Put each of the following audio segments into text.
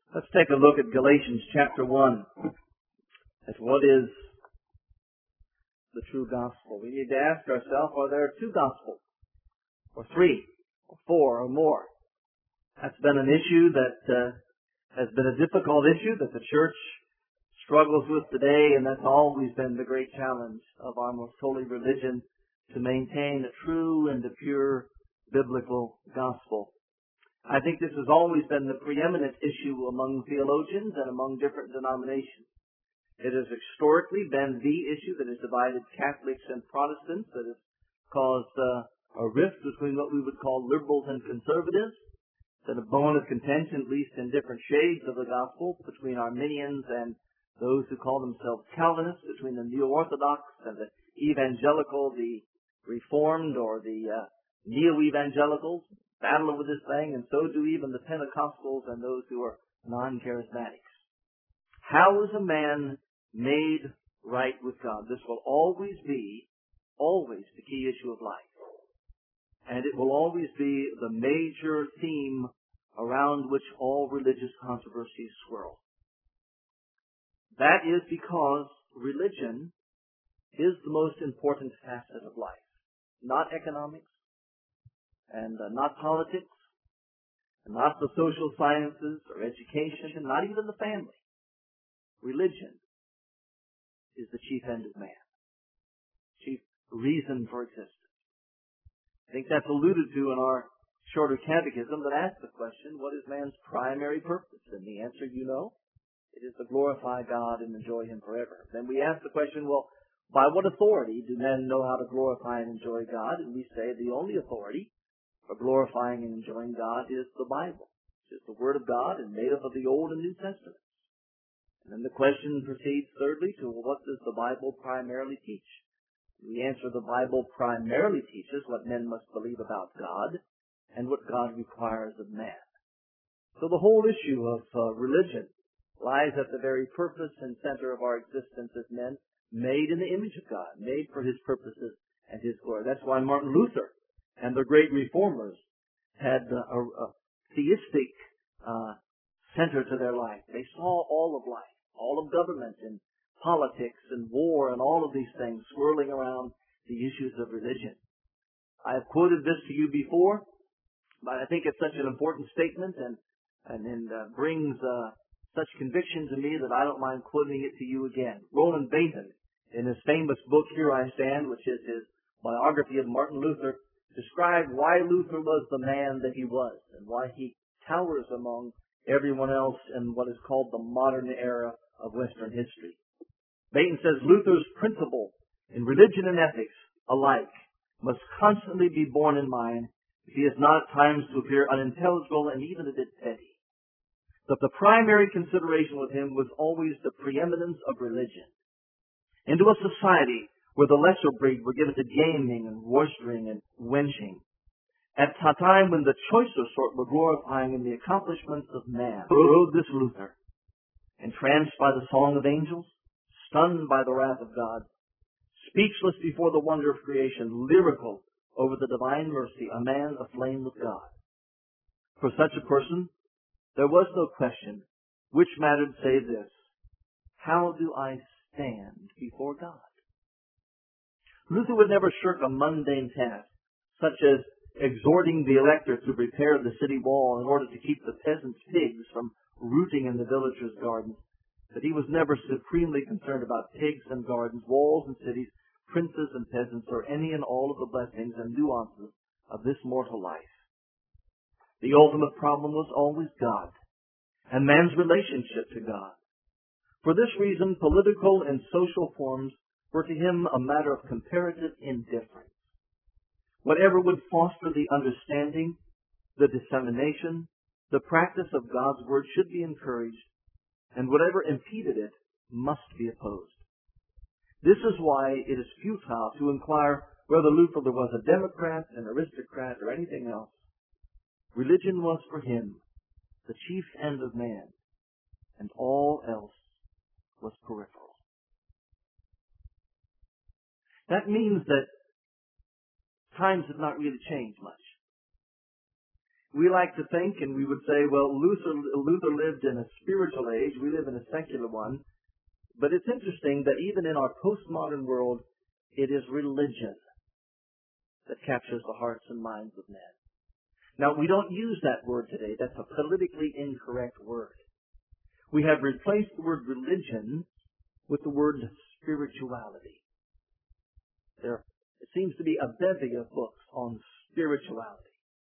Let's take a look at Galatians chapter 1, at what is the true gospel. We need to ask ourselves, are there two gospels? Or three? Or four? Or more? That's been an issue that has been a difficult issue that the church struggles with today, and that's always been the great challenge of our most holy religion, to maintain a true and a pure biblical gospel. I think this has always been the preeminent issue among theologians and among different denominations. It has historically been the issue that has divided Catholics and Protestants, that has caused a rift between what we would call liberals and conservatives. It's been a bone of contention, at least in different shades of the gospel, between Arminians and those who call themselves Calvinists, between the Neo-Orthodox and the Evangelical, the Reformed or the Neo-Evangelicals. Battle over this thing, and so do even the Pentecostals and those who are non-charismatics. How is a man made right with God? This will always be the key issue of life. And it will always be the major theme around which all religious controversies swirl. That is because religion is the most important facet of life. Not economics, and not politics, and not the social sciences or education, not even the family. Religion is the chief end of man, chief reason for existence. I think that's alluded to in our shorter catechism that asks the question, what is man's primary purpose? And the answer, you know, it is to glorify God and enjoy Him forever. Then we ask the question, well, by what authority do men know how to glorify and enjoy God? And we say the only authority for glorifying and enjoying God is the Bible. It's the Word of God and made up of the Old and New Testaments. And then the question proceeds thirdly to, well, what does the Bible primarily teach? We answer the Bible primarily teaches what men must believe about God and what God requires of man. So the whole issue of religion lies at the very purpose and center of our existence as men, made in the image of God, made for His purposes and His glory. That's why Martin Luther and the great reformers had a theistic center to their life. They saw all of life, all of government and politics and war and all of these things swirling around the issues of religion. I have quoted this to you before, but I think it's such an important statement and brings such conviction to me that I don't mind quoting it to you again. Roland Bainton, in his famous book, Here I Stand, which is his biography of Martin Luther, described why Luther was the man that he was and why he towers among everyone else in what is called the modern era of Western history. Bainton says Luther's principle in religion and ethics alike must constantly be borne in mind if he is not at times to appear unintelligible and even a bit petty. But the primary consideration with him was always the preeminence of religion. Into a society where the lesser breed were given to gaming and roistering and wenching, at a time when the choicer sort were glorifying in the accomplishments of man, rode this Luther, entranced by the song of angels, stunned by the wrath of God, speechless before the wonder of creation, lyrical over the divine mercy, a man aflame with God. For such a person, there was no question which mattered save this: how do I stand before God? Luther would never shirk a mundane task, such as exhorting the elector to repair the city wall in order to keep the peasants' pigs from rooting in the villagers' gardens. But he was never supremely concerned about pigs and gardens, walls and cities, princes and peasants, or any and all of the blessings and nuances of this mortal life. The ultimate problem was always God and man's relationship to God. For this reason, political and social forms were to him a matter of comparative indifference. Whatever would foster the understanding, the dissemination, the practice of God's Word should be encouraged, and whatever impeded it must be opposed. This is why it is futile to inquire whether Luther was a Democrat, an aristocrat, or anything else. Religion was for him the chief end of man, and all else was peripheral. That means that times have not really changed much. We like to think, and we would say, well, Luther lived in a spiritual age. We live in a secular one. But it's interesting that even in our postmodern world, it is religion that captures the hearts and minds of men. Now, we don't use that word today. That's a politically incorrect word. We have replaced the word religion with the word spirituality. There seems to be a bevy of books on spirituality.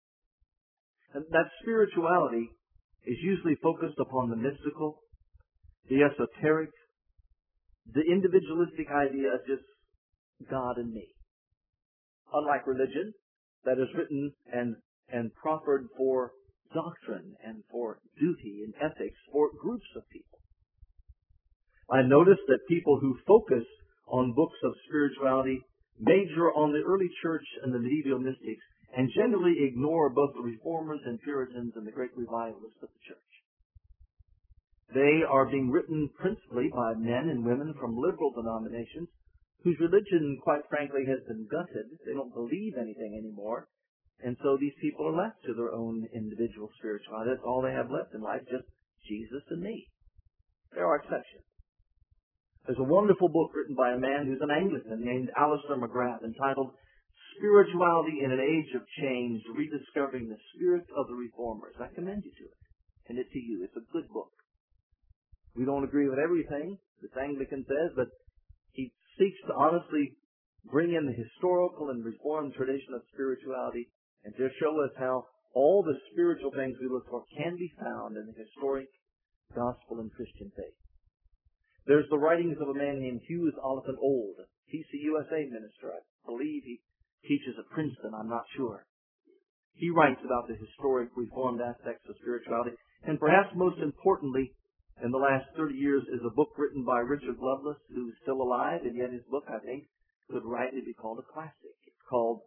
And that spirituality is usually focused upon the mystical, the esoteric, the individualistic idea of just God and me. Unlike religion, that is written and proffered for doctrine and for duty and ethics for groups of people. I noticed that people who focus on books of spirituality major on the early church and the medieval mystics and generally ignore both the Reformers and Puritans and the great revivalists of the church. They are being written principally by men and women from liberal denominations whose religion, quite frankly, has been gutted. They don't believe anything anymore. And so these people are left to their own individual spirituality. That's all they have left in life, just Jesus and me. There are exceptions. There's a wonderful book written by a man who's an Anglican named Alistair McGrath entitled Spirituality in an Age of Change, Rediscovering the Spirit of the Reformers. I commend you to it. And it to you. It's a good book. We don't agree with everything this Anglican says, but he seeks to honestly bring in the historical and reformed tradition of spirituality and to show us how all the spiritual things we look for can be found in the historic gospel and Christian faith. There's the writings of a man named Hughes Oliphant Old, PCUSA minister. I believe he teaches at Princeton, I'm not sure. He writes about the historic reformed aspects of spirituality, and perhaps most importantly, in the last 30 years is a book written by Richard Lovelace, who's still alive, and yet his book, I think, could rightly be called a classic. It's called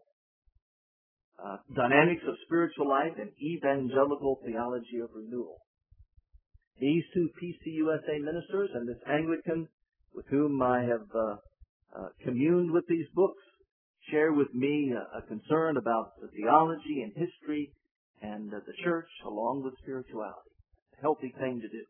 Dynamics of Spiritual Life and Evangelical Theology of Renewal. These two PCUSA ministers and this Anglican with whom I have communed with these books share with me a concern about the theology and history and the church along with spirituality. A healthy thing to do.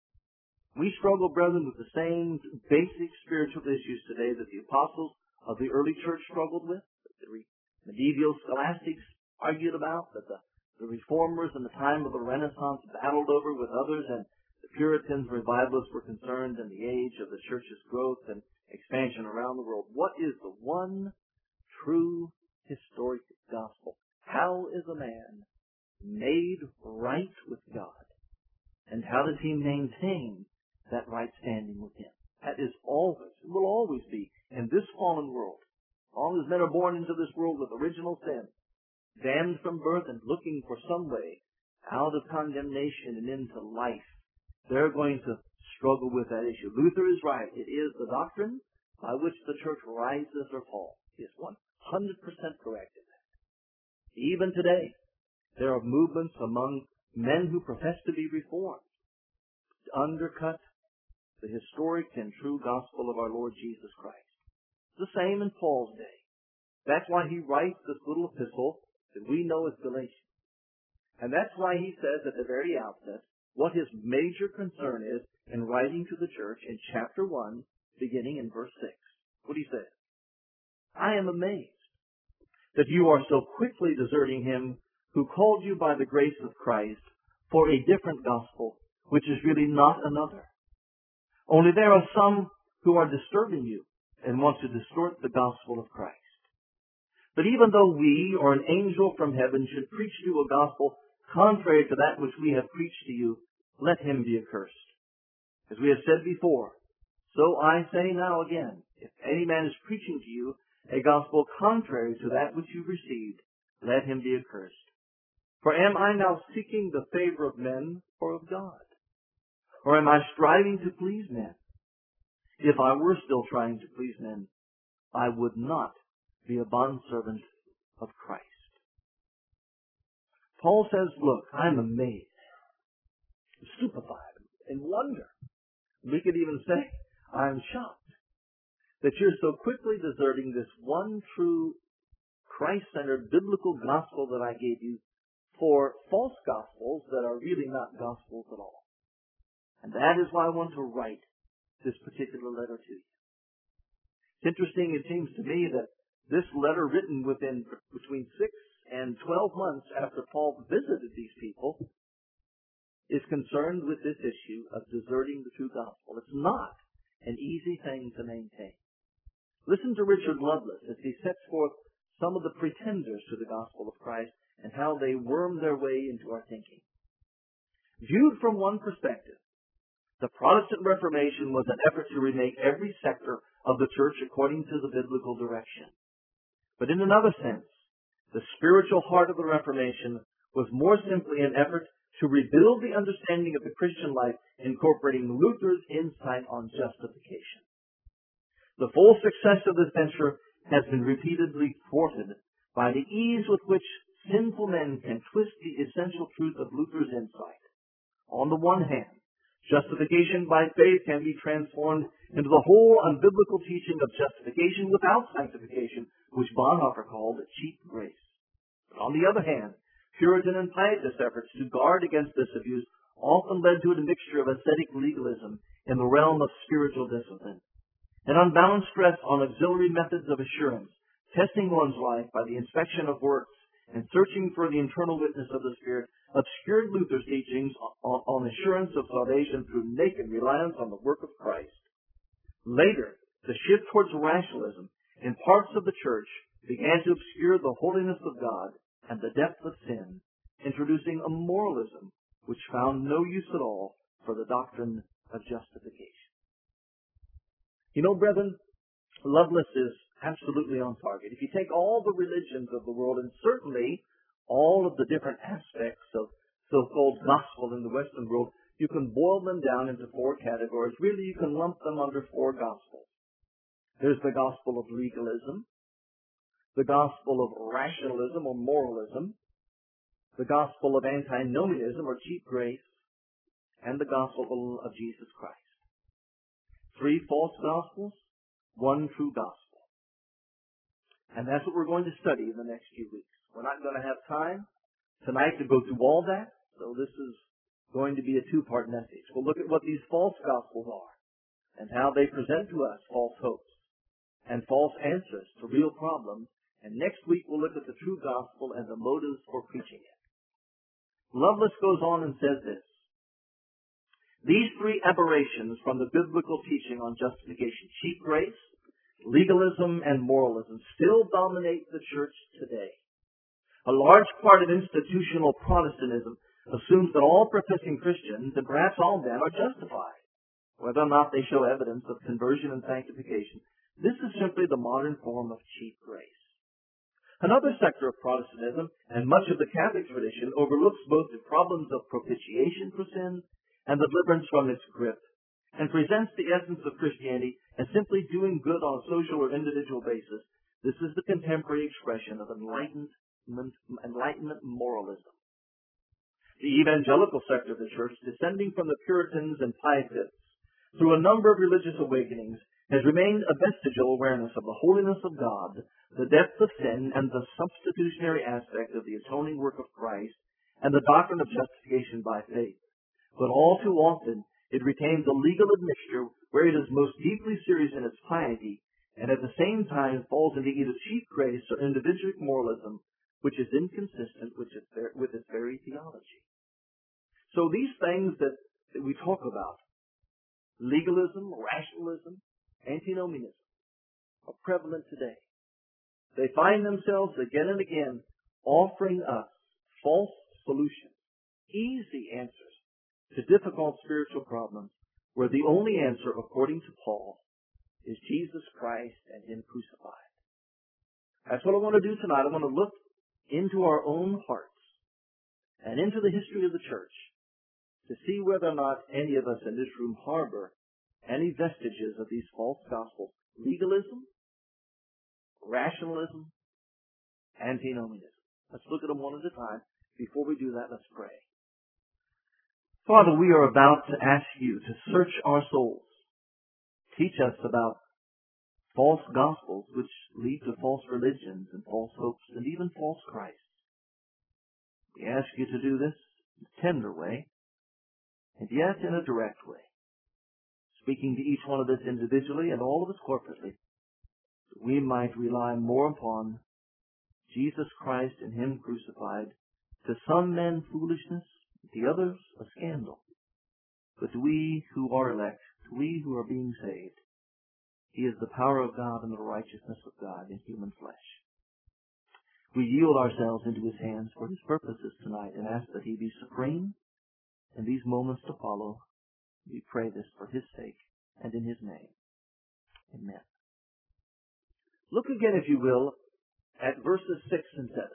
We struggle, brethren, with the same basic spiritual issues today that the apostles of the early church struggled with, that the medieval scholastics argued about, that the reformers in the time of the Renaissance battled over with others, and the Puritans, revivalists were concerned in the age of the church's growth and expansion around the world. What is the one true historic gospel? How is a man made right with God? And how does he maintain that right standing with him? That is always, it will always be, in this fallen world, as long as men are born into this world with original sin, damned from birth and looking for some way out of condemnation and into life, they're going to struggle with that issue. Luther is right. It is the doctrine by which the church rises or falls. He is 100% correct in that. Even today, there are movements among men who profess to be reformed to undercut the historic and true gospel of our Lord Jesus Christ. It's the same in Paul's day. That's why he writes this little epistle that we know as Galatians. And that's why he says at the very outset what his major concern is in writing to the church in chapter 1, beginning in verse 6. What he says, I am amazed that you are so quickly deserting him who called you by the grace of Christ for a different gospel, which is really not another. Only there are some who are disturbing you and want to distort the gospel of Christ. But even though we or an angel from heaven should preach to you a gospel contrary to that which we have preached to you, let him be accursed. As we have said before, so I say now again, if any man is preaching to you a gospel contrary to that which you received, let him be accursed. For am I now seeking the favor of men or of God? Or am I striving to please men? If I were still trying to please men, I would not be a bondservant of Christ. Paul says, look, I'm amazed, stupefied, in wonder. We could even say, I'm shocked that you're so quickly deserting this one true Christ-centered biblical gospel that I gave you for false gospels that are really not gospels at all. And that is why I want to write this particular letter to you. It's interesting, it seems to me, that this letter, written within between 6 and 12 months after Paul visited these people, is concerned with this issue of deserting the true gospel. It's not an easy thing to maintain. Listen to Richard Lovelace as he sets forth some of the pretenders to the gospel of Christ and how they worm their way into our thinking. Viewed from one perspective, the Protestant Reformation was an effort to remake every sector of the church according to the biblical direction. But in another sense, the spiritual heart of the Reformation was more simply an effort to rebuild the understanding of the Christian life, incorporating Luther's insight on justification. The full success of this venture has been repeatedly thwarted by the ease with which sinful men can twist the essential truth of Luther's insight. On the one hand, justification by faith can be transformed into the whole unbiblical teaching of justification without sanctification, which Bonhoeffer called cheap grace. But on the other hand, Puritan and Pietist efforts to guard against this abuse often led to a mixture of ascetic legalism in the realm of spiritual discipline. An unbound stress on auxiliary methods of assurance, testing one's life by the inspection of works, and searching for the internal witness of the Spirit obscured Luther's teachings on assurance of salvation through naked reliance on the work of Christ. Later, the shift towards rationalism in parts of the church began to obscure the holiness of God and the depth of sin, introducing a moralism which found no use at all for the doctrine of justification. You know, brethren, Lovelace is absolutely on target. If you take all the religions of the world, and certainly all of the different aspects of so-called gospel in the Western world, you can boil them down into 4 categories. Really, you can lump them under 4 gospels. There's the gospel of legalism, the gospel of rationalism or moralism, the gospel of antinomianism or cheap grace, and the gospel of Jesus Christ. 3 false gospels, 1 true gospel. And that's what we're going to study in the next few weeks. We're not going to have time tonight to go through all that, so this is going to be a 2-part message. We'll look at what these false gospels are and how they present to us false hopes and false answers to real problems. And next week we'll look at the true gospel and the motives for preaching it. Lovelace goes on and says this: these 3 aberrations from the biblical teaching on justification, cheap grace, legalism, and moralism, still dominate the church today. A large part of institutional Protestantism assumes that all professing Christians, and perhaps all men, are justified, whether or not they show evidence of conversion and sanctification. This is simply the modern form of cheap grace. Another sector of Protestantism, and much of the Catholic tradition, overlooks both the problems of propitiation for sin and the deliverance from its grip, and presents the essence of Christianity as simply doing good on a social or individual basis. This is the contemporary expression of Enlightenment moralism. The evangelical sector of the church, descending from the Puritans and Pietists through a number of religious awakenings, has remained a vestigial awareness of the holiness of God, the depth of sin, and the substitutionary aspect of the atoning work of Christ, and the doctrine of justification by faith. But all too often, it retains a legal admixture where it is most deeply serious in its piety, and at the same time falls into either cheap grace or individual moralism, which is inconsistent with its very theology. So these things that we talk about, legalism, rationalism, antinomianism, are prevalent today. They find themselves again and again offering us false solutions, easy answers to difficult spiritual problems, where the only answer, according to Paul, is Jesus Christ and Him crucified. That's what I want to do tonight. I want to look into our own hearts and into the history of the church to see whether or not any of us in this room harbor any vestiges of these false gospels: legalism, rationalism, antinomianism. Let's look at them one at a time. Before we do that, let's pray. Father, we are about to ask you to search our souls. Teach us about false gospels which lead to false religions and false hopes and even false Christs. We ask you to do this in a tender way, and yet in a direct way, speaking to each one of us individually and all of us corporately, that we might rely more upon Jesus Christ and Him crucified, to some men foolishness, to others a scandal. But to we who are elect, to we who are being saved, He is the power of God and the righteousness of God in human flesh. We yield ourselves into His hands for His purposes tonight and ask that He be supreme in these moments to follow. We pray this for His sake and in His name. Amen. Look again, if you will, at verses 6 and 7.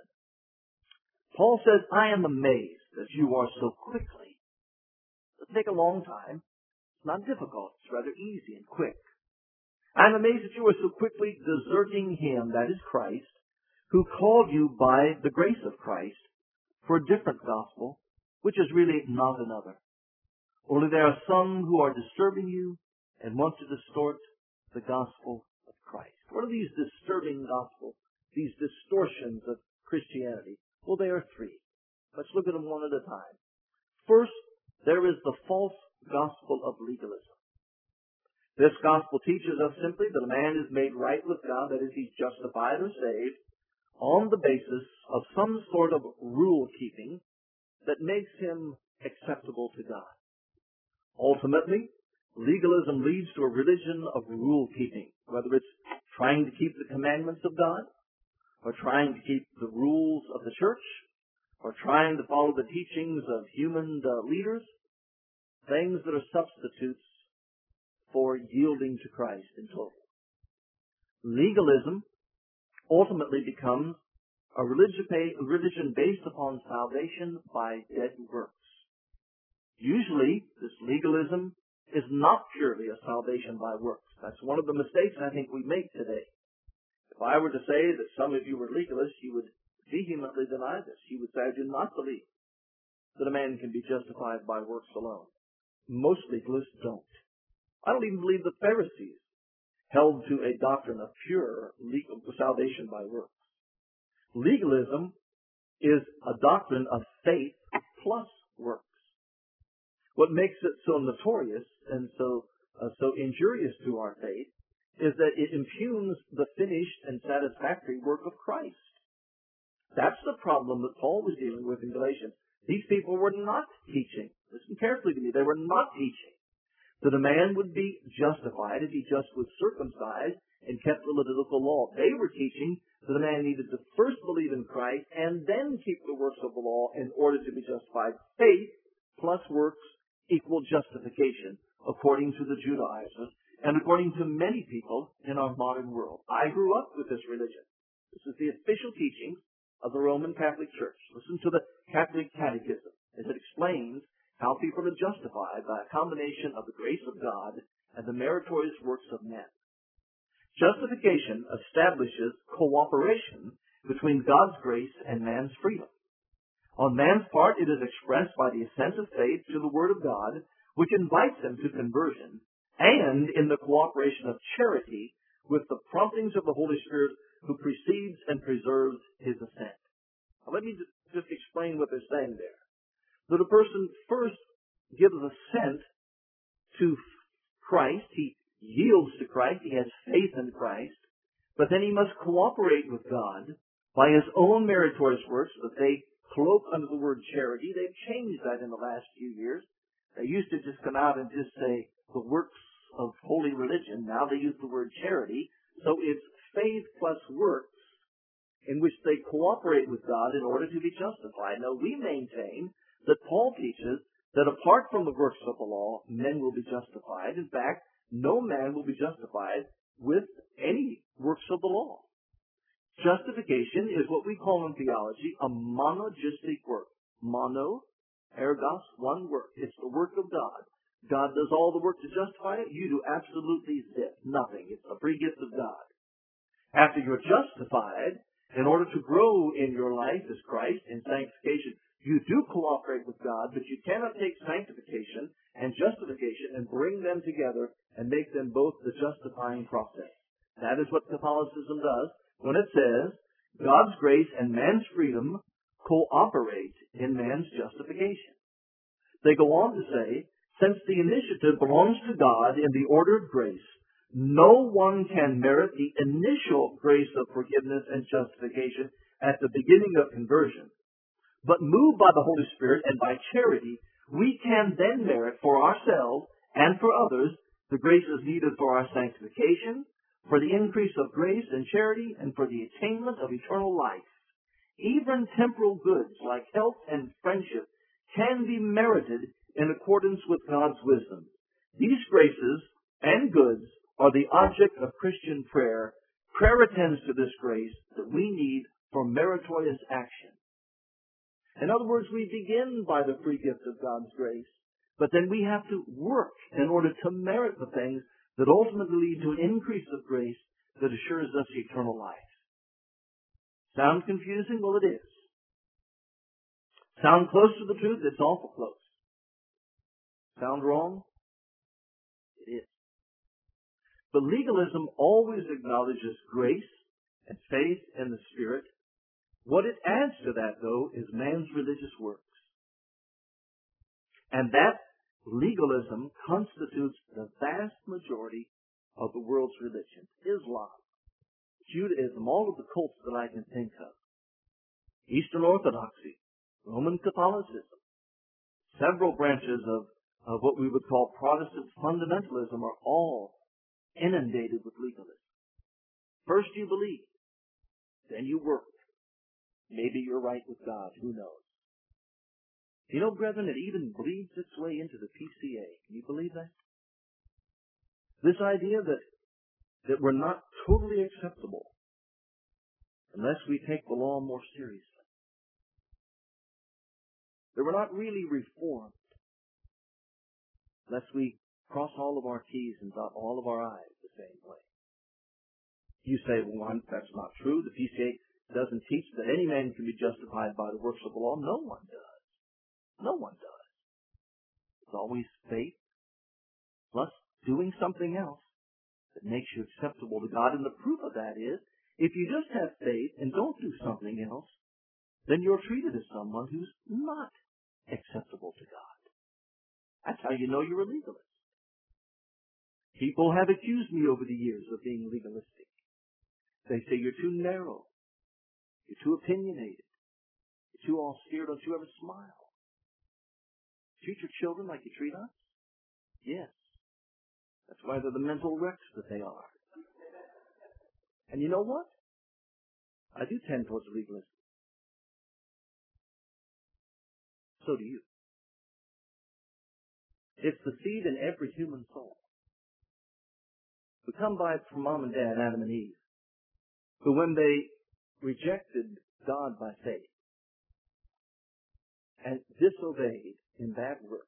Paul says, I am amazed that you are so quickly. It doesn't take a long time. It's not difficult. It's rather easy and quick. I'm amazed that you are so quickly deserting Him, that is Christ, who called you by the grace of Christ for a different gospel, which is really not another. Only there are some who are disturbing you and want to distort the gospel of Christ. What are these disturbing gospels, these distortions of Christianity? Well, there are three. Let's look at them one at a time. First, there is the false gospel of legalism. This gospel teaches us simply that a man is made right with God, that is, he's justified or saved, on the basis of some sort of rule-keeping that makes him acceptable to God. Ultimately, legalism leads to a religion of rule-keeping, whether it's trying to keep the commandments of God, or trying to keep the rules of the church, or trying to follow the teachings of human leaders, things that are substitutes for yielding to Christ in total. Legalism ultimately becomes a religion based upon salvation by dead works. Usually, this legalism is not purely a salvation by works. That's one of the mistakes I think we make today. If I were to say that some of you were legalists, you would vehemently deny this. You would say, I do not believe that a man can be justified by works alone. Most legalists don't. I don't even believe the Pharisees held to a doctrine of pure legal salvation by works. Legalism is a doctrine of faith plus works. What makes it so notorious and so injurious to our faith is that it impugns the finished and satisfactory work of Christ. That's the problem that Paul was dealing with in Galatians. These people were not teaching. Listen carefully to me. They were not teaching that a man would be justified if he just was circumcised and kept the Levitical law. They were teaching that a man needed to first believe in Christ and then keep the works of the law in order to be justified. Faith plus works equal justification, according to the Judaizers and according to many people in our modern world. I grew up with this religion. This is the official teaching of the Roman Catholic Church. Listen to the Catholic Catechism as it explains how people are justified by a combination of the grace of God and the meritorious works of men. Justification establishes cooperation between God's grace and man's freedom. On man's part, it is expressed by the assent of faith to the Word of God, which invites him to conversion, and in the cooperation of charity with the promptings of the Holy Spirit who precedes and preserves his assent. Now, let me just explain what they're saying there. That a person first gives assent to Christ, he yields to Christ, he has faith in Christ, but then he must cooperate with God by his own meritorious works that they cloak under the word charity. They've changed that in the last few years. They used to just come out and just say the works of holy religion. Now they use the word charity. So it's faith plus works in which they cooperate with God in order to be justified. Now we maintain that Paul teaches that apart from the works of the law, men will be justified. In fact, no man will be justified with any works of the law. Justification is what we call in theology a monogistic work. Mono, ergos, one work. It's the work of God. God does all the work to justify it. You do absolutely zip, nothing. It's a free gift of God. After you're justified, in order to grow in your life as Christ in sanctification, you do cooperate with God, but you cannot take sanctification and justification and bring them together and make them both the justifying process. That is what Catholicism does when it says God's grace and man's freedom cooperate in man's justification. They go on to say, since the initiative belongs to God in the order of grace, no one can merit the initial grace of forgiveness and justification at the beginning of conversion. But moved by the Holy Spirit and by charity, we can then merit for ourselves and for others the graces needed for our sanctification, for the increase of grace and charity, and for the attainment of eternal life. Even temporal goods like health and friendship can be merited in accordance with God's wisdom. These graces and goods are the object of Christian prayer. Prayer attends to this grace that we need for meritorious action. In other words, we begin by the free gift of God's grace, but then we have to work in order to merit the things that ultimately lead to an increase of grace that assures us eternal life. Sound confusing? Well, it is. Sound close to the truth? It's awful close. Sound wrong? It is. But legalism always acknowledges grace and faith in the Spirit. What it adds to that, though, is man's religious works. And that legalism constitutes the vast majority of the world's religions. Islam, Judaism, all of the cults that I can think of. Eastern Orthodoxy, Roman Catholicism, several branches of what we would call Protestant fundamentalism are all inundated with legalism. First you believe, then you work. Maybe you're right with God, who knows? You know, brethren, it even bleeds its way into the PCA. Can you believe that? This idea that we're not totally acceptable unless we take the law more seriously. That we're not really reformed unless we cross all of our T's and dot all of our I's the same way. You say, well, that's not true. The PCA doesn't teach that any man can be justified by the works of the law. No one does. No one does. It's always faith plus doing something else that makes you acceptable to God. And the proof of that is, if you just have faith and don't do something else, then you're treated as someone who's not acceptable to God. That's how you know you're a legalist. People have accused me over the years of being legalistic. They say you're too narrow. You're too opinionated. You're too austere. Don't you ever smile? Treat your children like you treat us? Yes. That's why they're the mental wrecks that they are. And you know what? I do tend towards legalism. So do you. It's the seed in every human soul. We come by it from Mom and Dad, Adam and Eve, who when they rejected God by faith and disobeyed in bad works,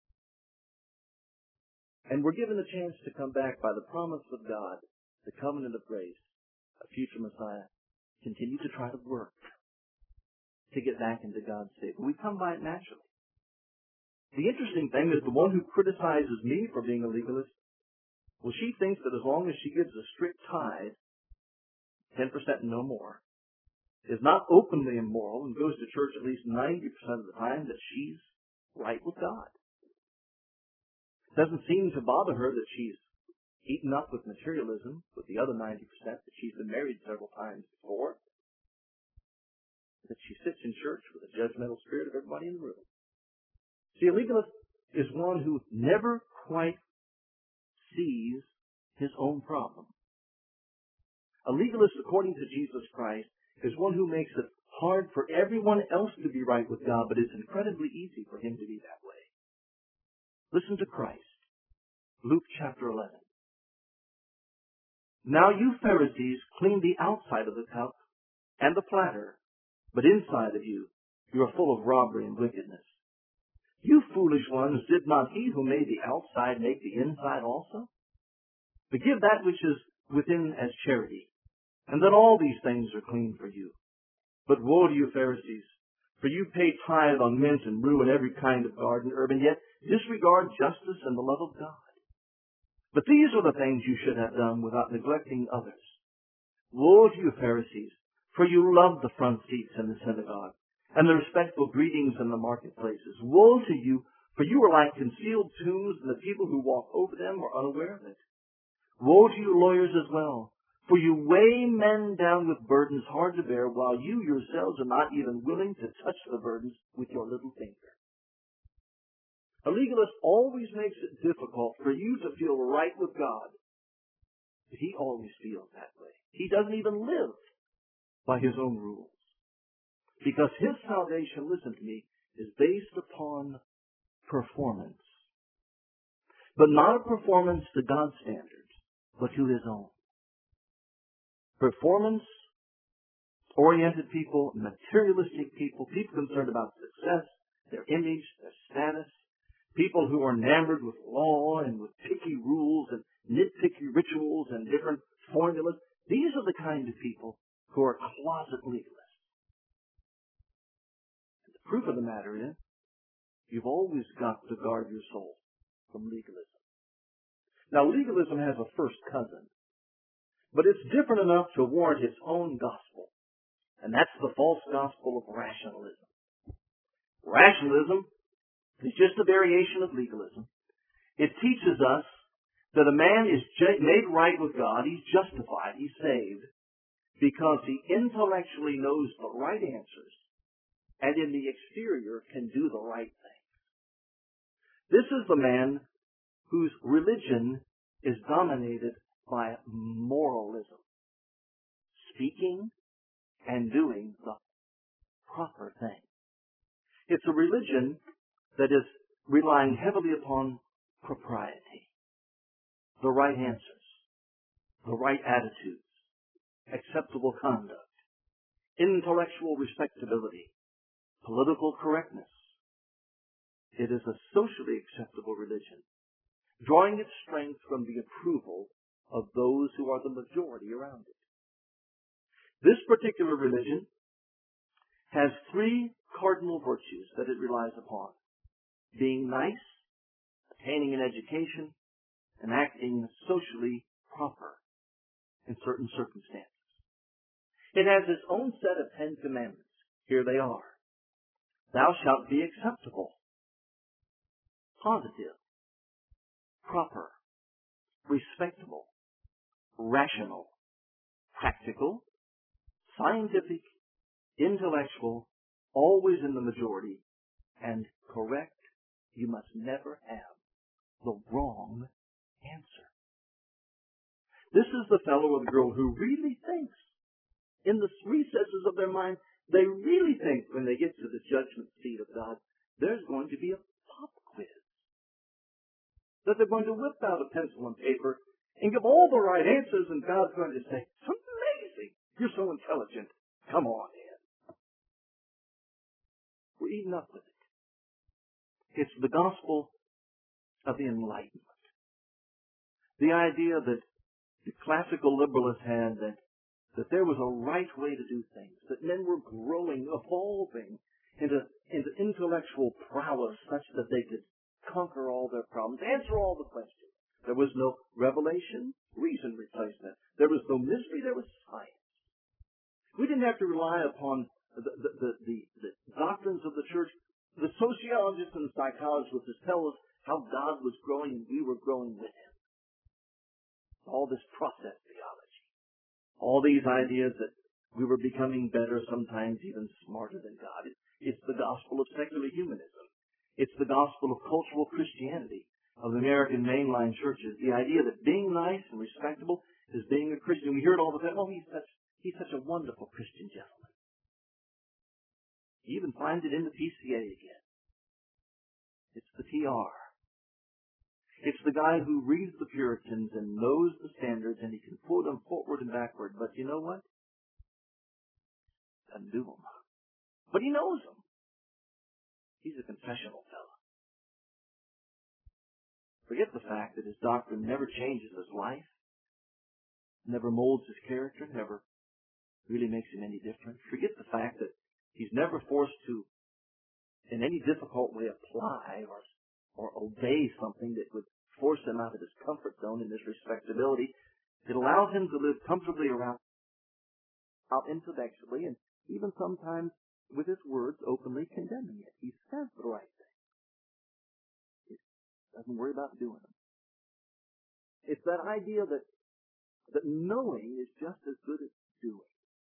and were given a chance to come back by the promise of God, the covenant of grace, a future Messiah, continue to try to work to get back into God's favor. We come by it naturally. The interesting thing is the one who criticizes me for being a legalist, well, she thinks that as long as she gives a strict tithe, 10% and no more, is not openly immoral and goes to church at least 90% of the time, that she's right with God. It doesn't seem to bother her that she's eaten up with materialism with the other 90%, that she's been married several times before, that she sits in church with a judgmental spirit of everybody in the room. See, a legalist is one who never quite sees his own problem. A legalist, according to Jesus Christ, is one who makes it hard for everyone else to be right with God, but it's incredibly easy for him to be that way. Listen to Christ. Luke chapter 11. Now you Pharisees clean the outside of the cup and the platter, but inside of you are full of robbery and wickedness. You foolish ones, did not he who made the outside make the inside also? But give that which is within as charity, and then all these things are clean for you. But woe to you, Pharisees, for you pay tithe on mint and rue and every kind of garden herb, and yet disregard justice and the love of God. But these are the things you should have done without neglecting others. Woe to you, Pharisees, for you love the front seats in the synagogue, and the respectful greetings in the marketplaces. Woe to you, for you are like concealed tombs, and the people who walk over them are unaware of it. Woe to you lawyers as well, for you weigh men down with burdens hard to bear, while you yourselves are not even willing to touch the burdens with your little finger. A legalist always makes it difficult for you to feel right with God. But he always feels that way. He doesn't even live by his own rules. Because his salvation, listen to me, is based upon performance. But not a performance to God's standards, but to his own. Performance-oriented people, materialistic people, people concerned about success, their image, their status, people who are enamored with law and with picky rules and nitpicky rituals and different formulas. These are the kind of people who are closet legalists. And the proof of the matter is, you've always got to guard your soul from legalism. Now, legalism has a first cousin, but it's different enough to warrant its own gospel. And that's the false gospel of rationalism. Rationalism is just a variation of legalism. It teaches us that a man is made right with God, he's justified, he's saved, because he intellectually knows the right answers, and in the exterior can do the right thing. This is the man whose religion is dominated by moralism, speaking and doing the proper thing. It's a religion that is relying heavily upon propriety, the right answers, the right attitudes, acceptable conduct, intellectual respectability, political correctness. It is a socially acceptable religion, drawing its strength from the approval of those who are the majority around it. This particular religion has three cardinal virtues that it relies upon: being nice, attaining an education, and acting socially proper in certain circumstances. It has its own set of 10 commandments. Here they are. Thou shalt be acceptable, positive, proper, respectable, rational, practical, scientific, intellectual, always in the majority, and correct. You must never have the wrong answer. This is the fellow or the girl who really thinks, in the recesses of their mind, they really think when they get to the judgment seat of God, there's going to be a pop quiz. That they're going to whip out a pencil and paper and give all the right answers, and God's going to say, "It's amazing. You're so intelligent. Come on in." We're eating up with it. It's the gospel of the Enlightenment. The idea that the classical liberalists had that there was a right way to do things, that men were growing, evolving into intellectual prowess such that they could conquer all their problems, answer all the questions. There was no revelation, reason replaced that. There was no mystery, there was science. We didn't have to rely upon the doctrines of the church. The sociologists and the psychologists would just tell us how God was growing and we were growing with him. All this process theology. All these ideas that we were becoming better, sometimes even smarter than God. It's the gospel of secular humanism. It's the gospel of cultural Christianity, of the American mainline churches. The idea that being nice and respectable is being a Christian. We hear it all the time. Oh, he's such a wonderful Christian gentleman. You even find it in the PCA again. It's the TR. It's the guy who reads the Puritans and knows the standards, and he can quote them forward and backward. But you know what? Doesn't do them. But he knows them. He's a confessional fellow. Forget the fact that his doctrine never changes his life, never molds his character, never really makes him any different. Forget the fact that he's never forced to, in any difficult way, apply or obey something that would force him out of his comfort zone and his respectability. It allows him to live comfortably around, out intellectually, and even sometimes with his words openly condemning it. He says the right thing. He doesn't worry about doing them. It's that idea that knowing is just as good as doing.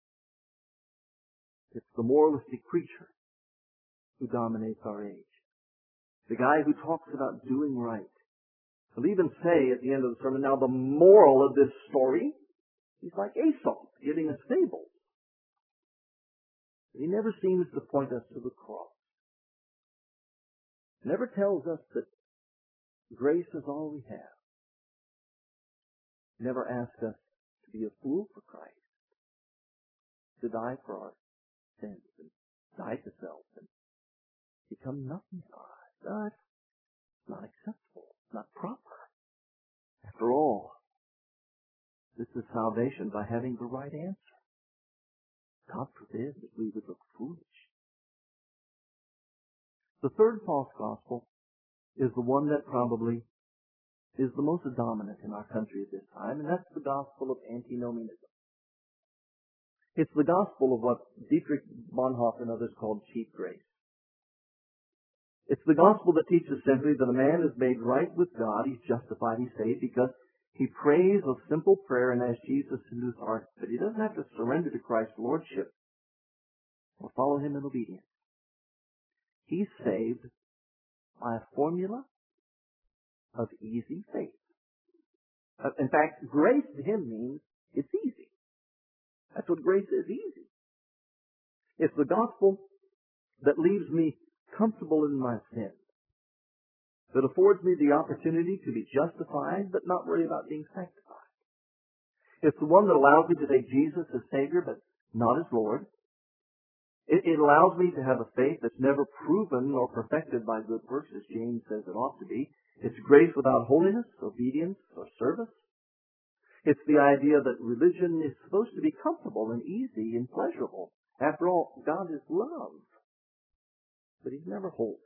It's the moralistic preacher who dominates our age. The guy who talks about doing right. He'll even say at the end of the sermon, now the moral of this story, he's like Aesop, giving us fables. But he never seems to point us to the cross. Never tells us that grace is all we have. Never asks us to be a fool for Christ, to die for our sins and die to self and become nothing in our eyes. It's not acceptable. It's not proper. After all, this is salvation by having the right answer. God forbid that we would look foolish. The third false gospel is the one that probably is the most dominant in our country at this time, and that's the gospel of antinomianism. It's the gospel of what Dietrich Bonhoeffer and others called cheap grace. It's the gospel that teaches simply that a man is made right with God, he's justified, he's saved, because he prays a simple prayer and asks Jesus into his heart, but he doesn't have to surrender to Christ's lordship or follow him in obedience. He's saved by a formula of easy faith. In fact, grace to him means it's easy. That's what grace is, easy. It's the gospel that leaves me comfortable in my sin, that affords me the opportunity to be justified, but not worry about being sanctified. It's the one that allows me to take Jesus as Savior, but not as Lord. It allows me to have a faith that's never proven or perfected by good works, as James says it ought to be. It's grace without holiness, obedience, or service. It's the idea that religion is supposed to be comfortable and easy and pleasurable. After all, God is love. But He's never holy,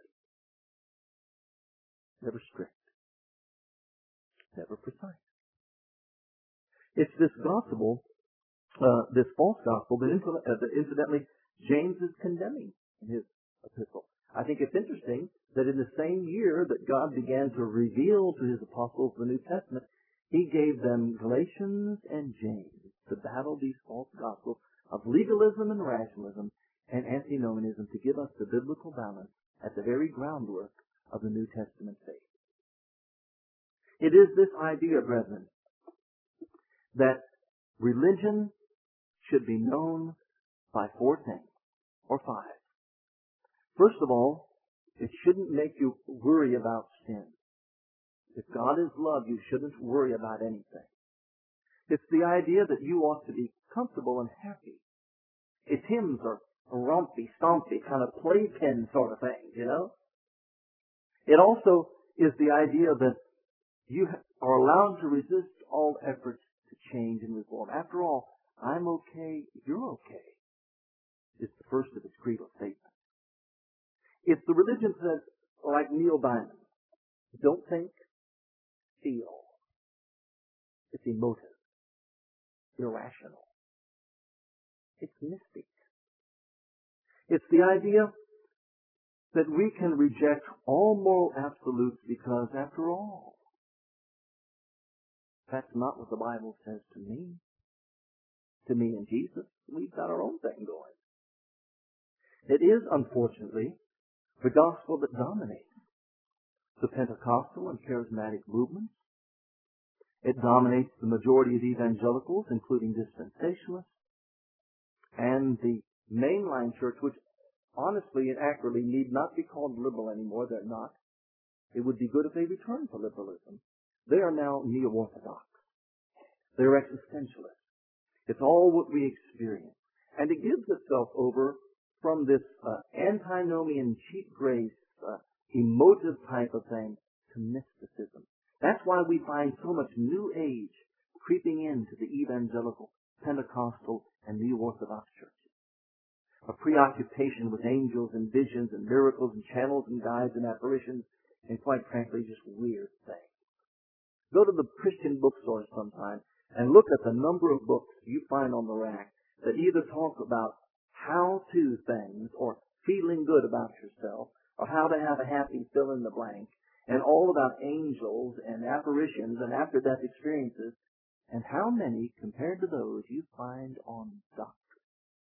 never strict, never precise. It's this gospel, this false gospel, that incidentally James is condemning in his epistle. I think it's interesting that in the same year that God began to reveal to His apostles the New Testament, He gave them Galatians and James to battle these false gospels of legalism and rationalism and antinomianism, to give us the biblical balance at the very groundwork of the New Testament faith. It is this idea, brethren, that religion should be known by four things, or five. First of all, it shouldn't make you worry about sin. If God is love, you shouldn't worry about anything. It's the idea that you ought to be comfortable and happy. Its hymns are a rompy, stompy, kind of playpen sort of thing, you know? It also is the idea that you are allowed to resist all efforts to change and reform. After all, I'm okay, you're okay. It's the first of its creedal statements. It's the religion that says, like Neil Diamond, don't think, feel. It's emotive, irrational. It's mystic. It's the idea that we can reject all moral absolutes because, after all, that's not what the Bible says to me. To me and Jesus, we've got our own thing going. It is, unfortunately, the gospel that dominates the Pentecostal and charismatic movements. It dominates the majority of evangelicals, including dispensationalists, and the mainline church, which honestly and accurately need not be called liberal anymore. They're not. It would be good if they returned to liberalism. They are now neo-orthodox. They're existentialists. It's all what we experience. And it gives itself over from this antinomian, cheap grace, emotive type of thing to mysticism. That's why we find so much New Age creeping into the evangelical, Pentecostal, and neo-orthodox churches. A preoccupation with angels and visions and miracles and channels and guides and apparitions, and quite frankly, just weird things. Go to the Christian bookstore sometime and look at the number of books you find on the rack that either talk about how-to things, or feeling good about yourself, or how to have a happy fill in the blank, and all about angels and apparitions and after-death experiences, and how many, compared to those, you find on doctrine,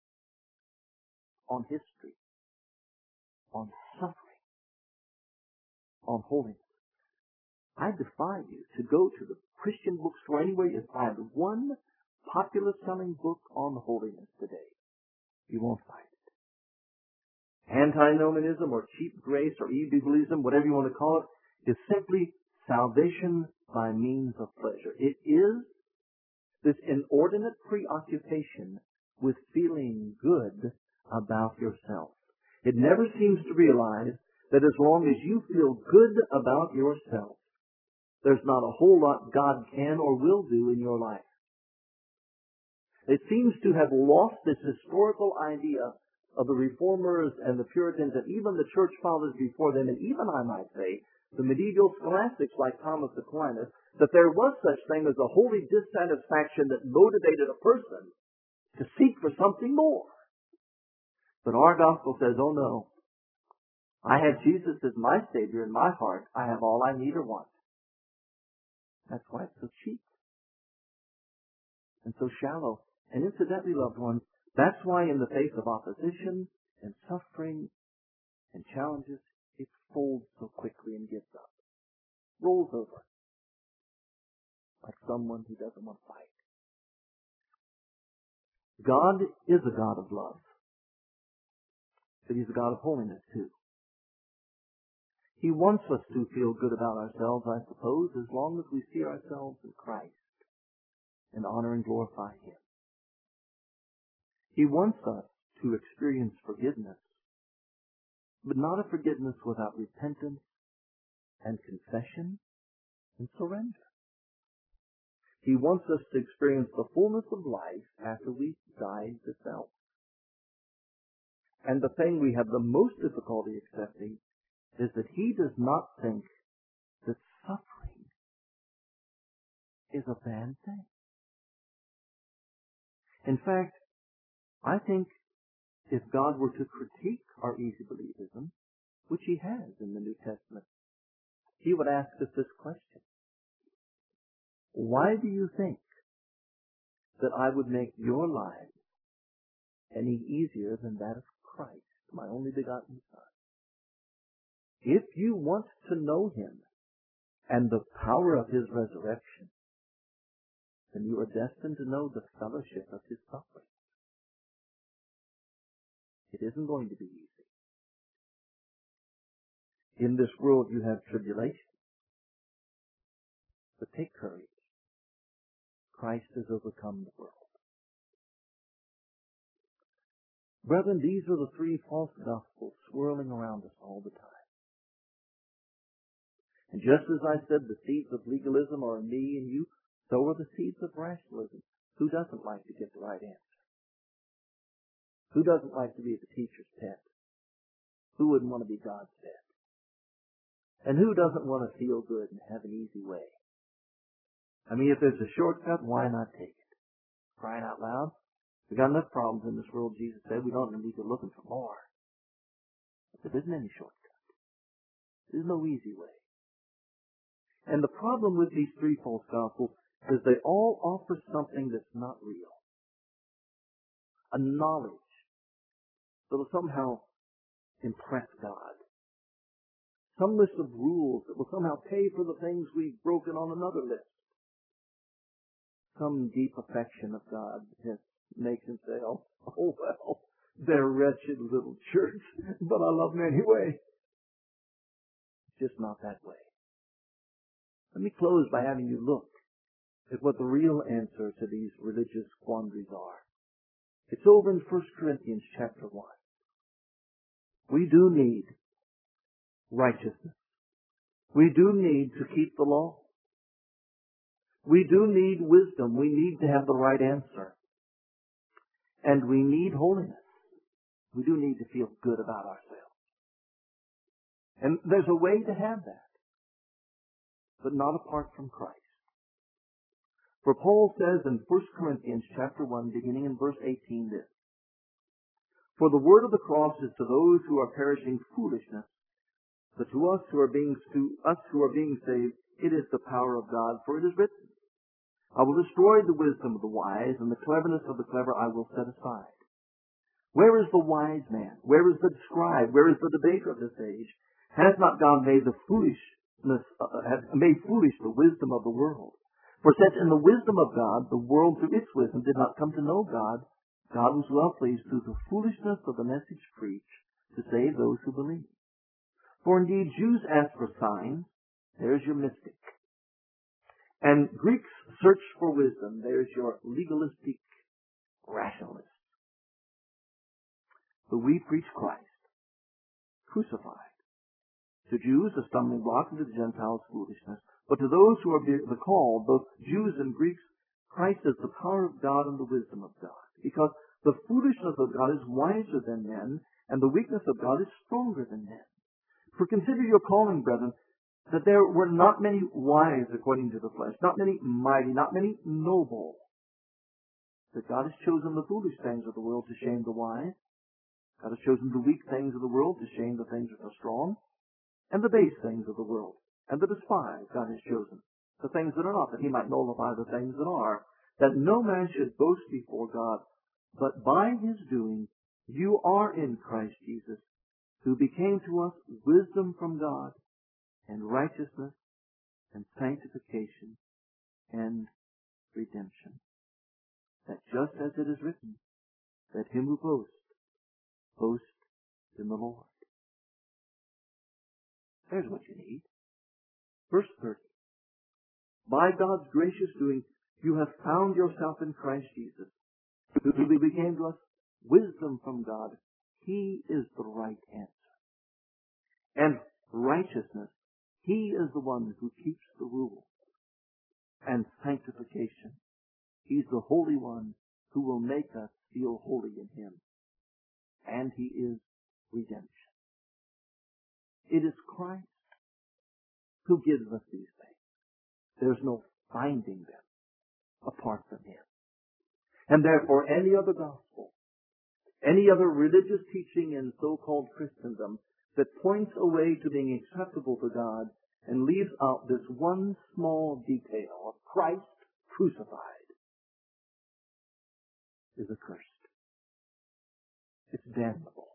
on history, on suffering, on holiness. I defy you to go to the Christian bookstore anywhere you find one popular selling book on holiness today. You won't find it. Antinomianism or cheap grace or evangelism, whatever you want to call it, is simply salvation by means of pleasure. It is this inordinate preoccupation with feeling good about yourself. It never seems to realize that as long as you feel good about yourself, there's not a whole lot God can or will do in your life. It seems to have lost this historical idea of the Reformers and the Puritans and even the church fathers before them, and even, I might say, the medieval scholastics like Thomas Aquinas, that there was such thing as a holy dissatisfaction that motivated a person to seek for something more. But our gospel says, oh no, I have Jesus as my Savior in my heart. I have all I need or want. That's why it's so cheap and so shallow. And incidentally, loved ones, that's why in the face of opposition and suffering and challenges, it folds so quickly and gives up. Rolls over. Like someone who doesn't want to fight. God is a God of love. But He's a God of holiness too. He wants us to feel good about ourselves, I suppose, as long as we see ourselves in Christ and honor and glorify Him. He wants us to experience forgiveness, but not a forgiveness without repentance and confession and surrender. He wants us to experience the fullness of life after we've died to self. And the thing we have the most difficulty accepting is that He does not think that suffering is a bad thing. In fact, I think if God were to critique our easy believism, which He has in the New Testament, He would ask us this question. Why do you think that I would make your lives any easier than that of Christ, my only begotten Son? If you want to know Him and the power of His resurrection, then you are destined to know the fellowship of His suffering. It isn't going to be easy. In this world you have tribulation. But take courage. Christ has overcome the world. Brethren, these are the three false gospels swirling around us all the time. And just as I said, the seeds of legalism are in me and you, so are the seeds of rationalism. Who doesn't like to get the right answer? Who doesn't like to be the teacher's pet? Who wouldn't want to be God's pet? And who doesn't want to feel good and have an easy way? I mean, if there's a shortcut, why not take it? Crying out loud. We've got enough problems in this world, Jesus said. We don't need to be looking for more. But there isn't any shortcut. There's no easy way. And the problem with these three false gospels is they all offer something that's not real. A knowledge that will somehow impress God. Some list of rules that will somehow pay for the things we've broken on another list. Some deep affection of God that makes Him say, oh well, they're a wretched little church, but I love them anyway. It's just not that way. Let me close by having you look at what the real answer to these religious quandaries are. It's over in 1 Corinthians chapter 1. We do need righteousness. We do need to keep the law. We do need wisdom. We need to have the right answer. And we need holiness. We do need to feel good about ourselves. And there's a way to have that, but not apart from Christ. For Paul says in 1 Corinthians chapter 1, beginning in verse 18 this, For the word of the cross is to those who are perishing foolishness, but to us who are being saved, it is the power of God. For it is written, I will destroy the wisdom of the wise, and the cleverness of the clever I will set aside. Where is the wise man? Where is the scribe? Where is the debater of this age? Has not God made made foolish the wisdom of the world? For since in the wisdom of God, the world through its wisdom did not come to know God, God was well pleased through the foolishness of the message preached to save those who believe. For indeed, Jews ask for signs. There's your mystic. And Greeks search for wisdom. There's your legalistic rationalist. But we preach Christ, crucified. To Jews, a stumbling block, and to the Gentiles, foolishness. But to those who are the called, both Jews and Greeks, Christ is the power of God and the wisdom of God. Because the foolishness of God is wiser than men, and the weakness of God is stronger than men. For consider your calling, brethren, that there were not many wise according to the flesh, not many mighty, not many noble. That God has chosen the foolish things of the world to shame the wise. God has chosen the weak things of the world to shame the things that are strong. And the base things of the world, and the despised God has chosen, the things that are not, that he might nullify the things that are, that no man should boast before God. But by his doing, you are in Christ Jesus, who became to us wisdom from God, and righteousness, and sanctification, and redemption. That just as it is written, let him who boasts, boast in the Lord. There's what you need. Verse 30. By God's gracious doing, you have found yourself in Christ Jesus, who became to us wisdom from God. He is the right answer. And righteousness, he is the one who keeps the rule. And sanctification, he's the Holy One who will make us feel holy in him. And he is redemption. It is Christ who gives us these things. There's no finding them apart from him. And therefore, any other gospel, any other religious teaching in so-called Christendom that points away to being acceptable to God and leaves out this one small detail of Christ crucified is accursed. It's damnable.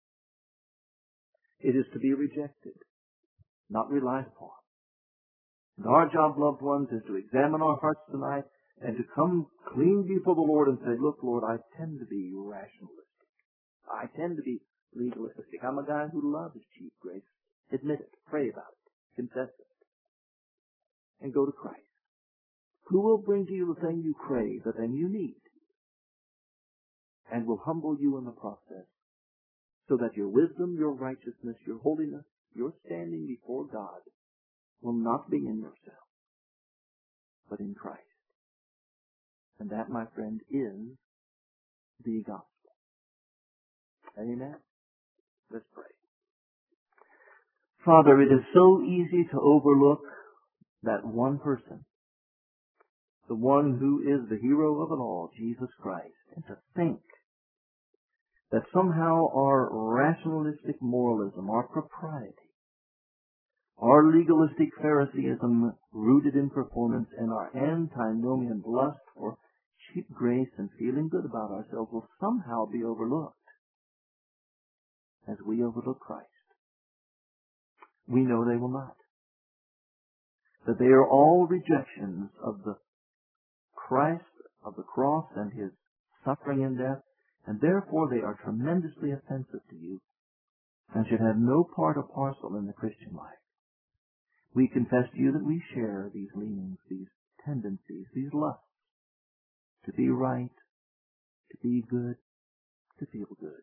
It is to be rejected, not relied upon. And our job, loved ones, is to examine our hearts tonight and to come clean before the Lord and say, look, Lord, I tend to be rationalistic. I tend to be legalistic. I'm a guy who loves cheap grace. Admit it. Pray about it. Confess it. And go to Christ, who will bring to you the thing you crave, the thing you need, and will humble you in the process, so that your wisdom, your righteousness, your holiness, your standing before God will not be in yourself, but in Christ. And that, my friend, is the gospel. Amen? Let's pray. Father, it is so easy to overlook that one person, the one who is the hero of it all, Jesus Christ, and to think that somehow our rationalistic moralism, our propriety, our legalistic Phariseeism rooted in performance, and our antinomian lust for cheap grace and feeling good about ourselves will somehow be overlooked as we overlook Christ. We know they will not. That they are all rejections of the Christ of the cross and his suffering and death, and therefore they are tremendously offensive to you and should have no part or parcel in the Christian life. We confess to you that we share these leanings, these tendencies, these lusts, to be right, to be good, to feel good.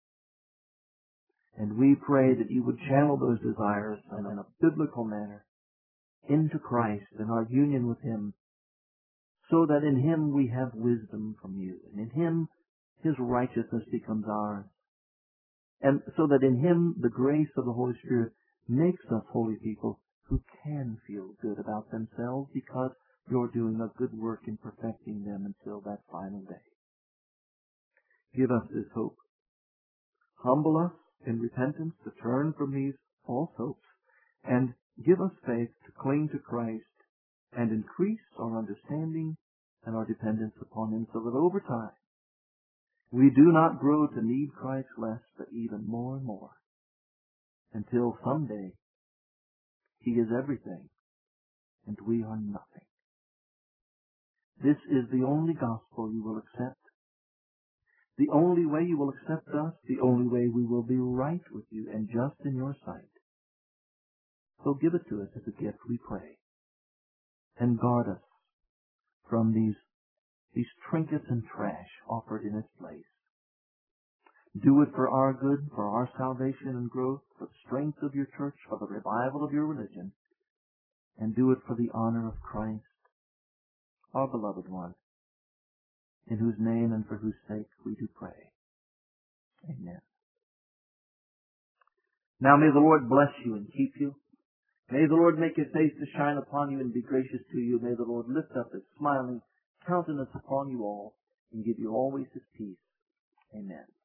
And we pray that you would channel those desires in a biblical manner into Christ and our union with him, so that in him we have wisdom from you, and in him his righteousness becomes ours, and so that in him the grace of the Holy Spirit makes us holy people who can feel good about themselves because you're doing a good work in perfecting them until that final day. Give us this hope Humble us in repentance to turn from these false hopes, and give us faith to cling to Christ and increase our understanding and our dependence upon Him, so that over time we do not grow to need Christ less, but even more and more, until someday He is everything and we are nothing. This is the only gospel you will accept, the only way you will accept us, the only way we will be right with you and just in your sight. So give it to us as a gift, we pray, and guard us from these trinkets and trash offered in its place. Do it for our good, for our salvation and growth, for the strength of your church, for the revival of your religion, and do it for the honor of Christ, our beloved one, in whose name and for whose sake we do pray. Amen. Now may the Lord bless you and keep you. May the Lord make His face to shine upon you and be gracious to you. May the Lord lift up His smiling countenance upon you all and give you always His peace. Amen.